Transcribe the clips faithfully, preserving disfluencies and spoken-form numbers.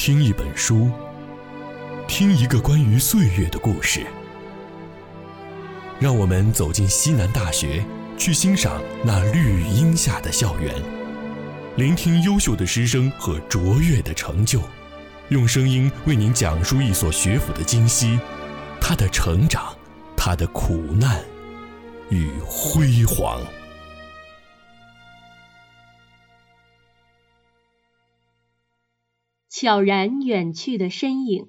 听一本书，听一个关于岁月的故事。让我们走进西南大学，去欣赏那绿荫下的校园，聆听优秀的师生和卓越的成就，用声音为您讲述一所学府的今昔，它的成长，它的苦难与辉煌。 悄然远去的身影。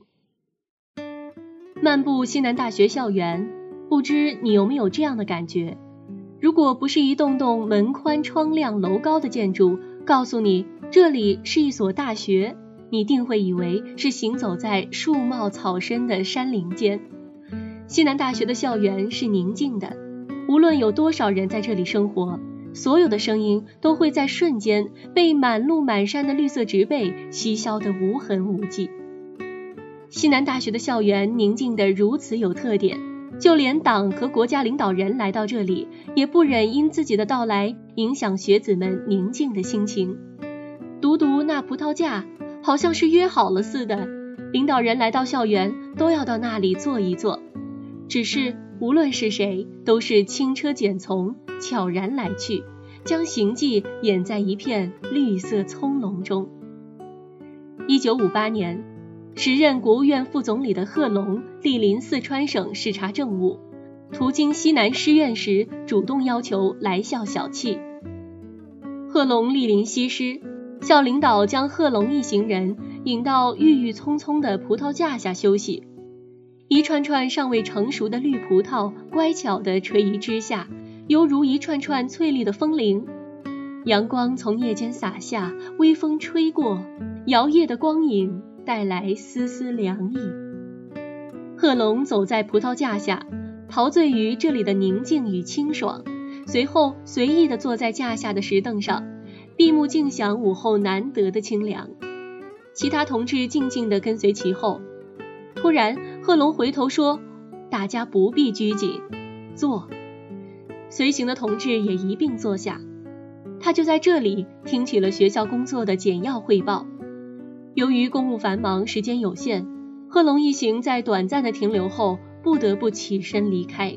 漫步西南大学校园，不知你有没有这样的感觉？如果不是一栋栋门宽窗亮楼高的建筑告诉你这里是一所大学，你定会以为是行走在树茂草深的山林间。西南大学的校园是宁静的，无论有多少人在这里生活，所有的声音都会在瞬间被满路满山的绿色植被吸消得无痕无迹。西南大学的校园宁静得如此有特点，就连党和国家领导人来到这里，也不忍因自己的到来影响学子们宁静的心情。独独那葡萄架，好像是约好了似的，领导人来到校园都要到那里坐一坐。只是无论是谁，都是轻车简从，悄然来去，将行迹掩在一片绿色葱茏中。一九五八年，时任国务院副总理的贺龙莅临四川省视察政务，途经西南师院时，主动要求来校小憩。贺龙莅临西师，校领导将贺龙一行人引到郁郁葱葱的葡萄架下休息。一串串尚未成熟的绿葡萄乖巧地垂于枝下，犹如一串串翠绿的风铃。阳光从叶间洒下，微风吹过，摇曳的光影带来丝丝凉意。贺龙走在葡萄架下，陶醉于这里的宁静与清爽，随后随意地坐在架下的石凳上，闭目静享午后难得的清凉。其他同志静静地跟随其后。突然贺龙回头说，大家不必拘谨，坐。随行的同志也一并坐下，他就在这里听取了学校工作的简要汇报。由于公务繁忙，时间有限，贺龙一行在短暂的停留后不得不起身离开。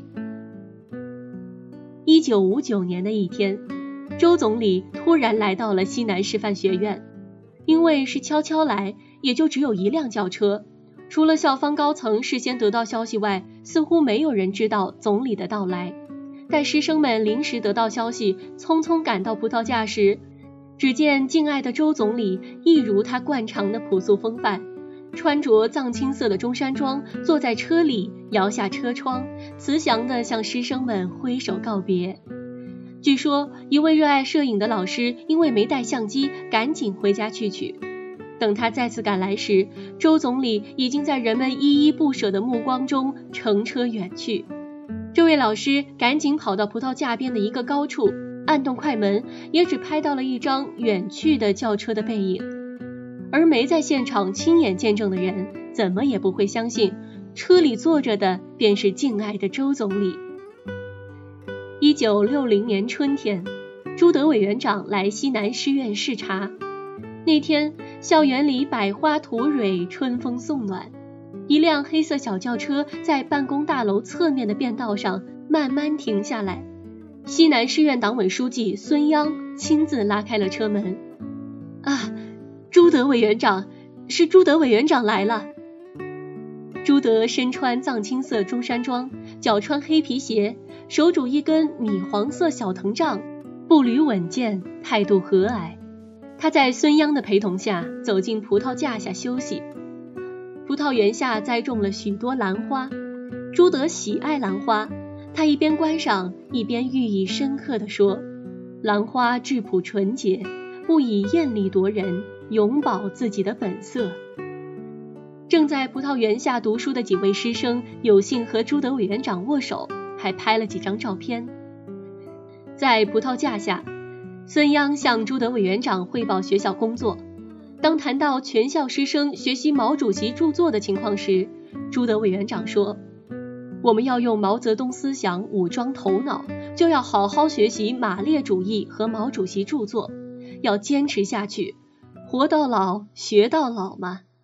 一九五九年的一天，周总理突然来到了西南师范学院，因为是悄悄来，也就只有一辆轿车，除了校方高层事先得到消息外，似乎没有人知道总理的到来。待师生们临时得到消息，匆匆赶到葡萄架时，只见敬爱的周总理一如他惯常的朴素风范，穿着藏青色的中山装，坐在车里，摇下车窗，慈祥地向师生们挥手告别。据说一位热爱摄影的老师因为没带相机，赶紧回家去取。等他再次赶来时，周总理已经在人们依依不舍的目光中乘车远去。这位老师赶紧跑到葡萄架边的一个高处，按动快门，也只拍到了一张远去的轿车的背影。而没在现场亲眼见证的人，怎么也不会相信，车里坐着的便是敬爱的周总理。一九六零年春天，朱德委员长来西南师院视察。那天校园里百花吐蕊，春风送暖。一辆黑色小轿车在办公大楼侧面的便道上慢慢停下来，西南师院党委书记孙央亲自拉开了车门。啊，朱德委员长，是朱德委员长来了。朱德身穿藏青色中山装，脚穿黑皮鞋，手拄一根米黄色小藤杖，步履稳健，态度和蔼。他在孙央的陪同下走进葡萄架下休息。葡萄园下栽种了许多兰花，朱德喜爱兰花，他一边观赏一边寓意深刻地说，兰花质朴纯洁，不以艳丽夺人，永葆自己的本色。正在葡萄园下读书的几位师生有幸和朱德委员长握手，还拍了几张照片。在葡萄架下，孙央向朱德委员长汇报学校工作。当谈到全校师生学习毛主席著作的情况时，朱德委员长说，我们要用毛泽东思想武装头脑，就要好好学习马列主义和毛主席著作，要坚持下去，活到老学到老嘛。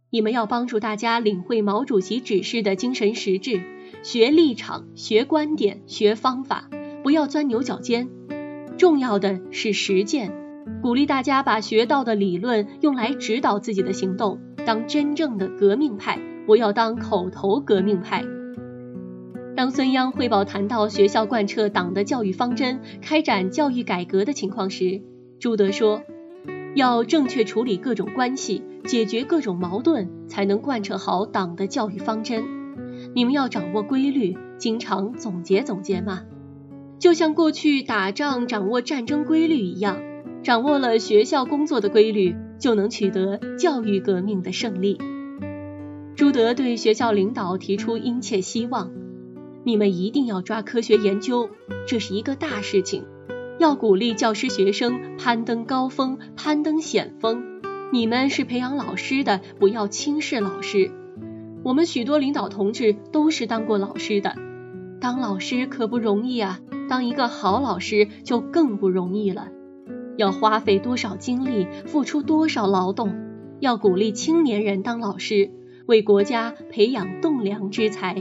你们要帮助大家领会毛主席指示的精神实质，学立场，学观点，学方法，不要钻牛角尖。重要的是实践，鼓励大家把学到的理论用来指导自己的行动，当真正的革命派，不要当口头革命派。当孙央汇报谈到学校贯彻党的教育方针，开展教育改革的情况时，朱德说，要正确处理各种关系，解决各种矛盾，才能贯彻好党的教育方针。你们要掌握规律，经常总结总结嘛。就像过去打仗掌握战争规律一样，掌握了学校工作的规律，就能取得教育革命的胜利。朱德对学校领导提出殷切希望，你们一定要抓科学研究，这是一个大事情，要鼓励教师学生攀登高峰，攀登险峰。你们是培养老师的，不要轻视老师。我们许多领导同志都是当过老师的，当老师可不容易啊，当一个好老师就更不容易了。要花费多少精力，付出多少劳动，要鼓励青年人当老师，为国家培养栋梁之才。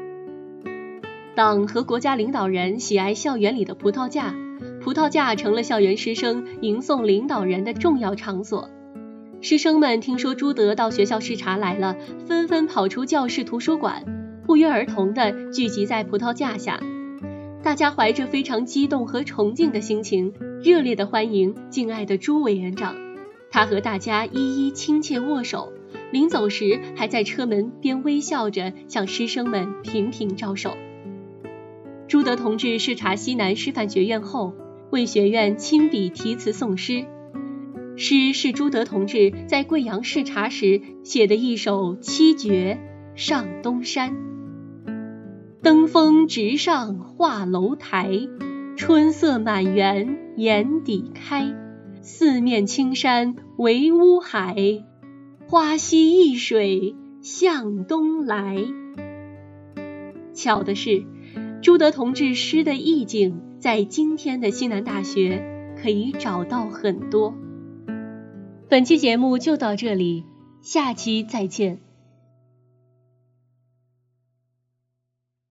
党和国家领导人喜爱校园里的葡萄架，葡萄架成了校园师生迎送领导人的重要场所。师生们听说朱德到学校视察来了，纷纷跑出教室图书馆，不约而同地聚集在葡萄架下。大家怀着非常激动和崇敬的心情，热烈地欢迎敬爱的朱委员长。他和大家一一亲切握手，临走时还在车门边微笑着向师生们频频招手。朱德同志视察西南师范学院后，为学院亲笔题词送诗。诗是朱德同志在贵阳视察时写的一首七绝《上东山》。登峰直上画楼台，春色满园眼底开。四面青山为乌海，花溪一水向东来。巧的是，朱德同志诗的意境在今天的西南大学可以找到很多。本期节目就到这里，下期再见。